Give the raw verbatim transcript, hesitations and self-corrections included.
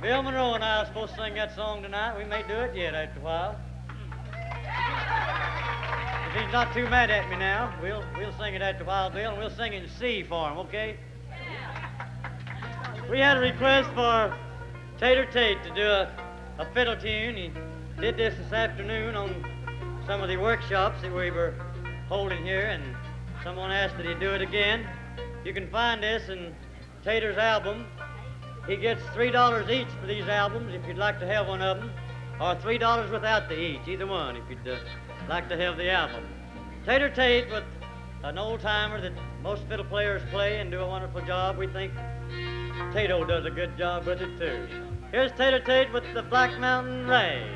Bill Monroe and I are supposed to sing that song tonight. We may do it yet after a while. If he's not too mad at me now, we'll we'll sing it after a while, Bill, and we'll sing it in C for him, okay? We had a request for Tater Tate to do a, a fiddle tune. He did this this afternoon on some of the workshops that we were holding here, and someone asked that he do it again. You can find this in Tater's album. He gets three dollars each for these albums if you'd like to have one of them, or three dollars without the each, either one if you'd uh, like to have the album. Tater Tate with an old-timer that most fiddle players play and do a wonderful job. We think Tato does a good job with it, too. Here's Tater Tate with the Black Mountain Rag.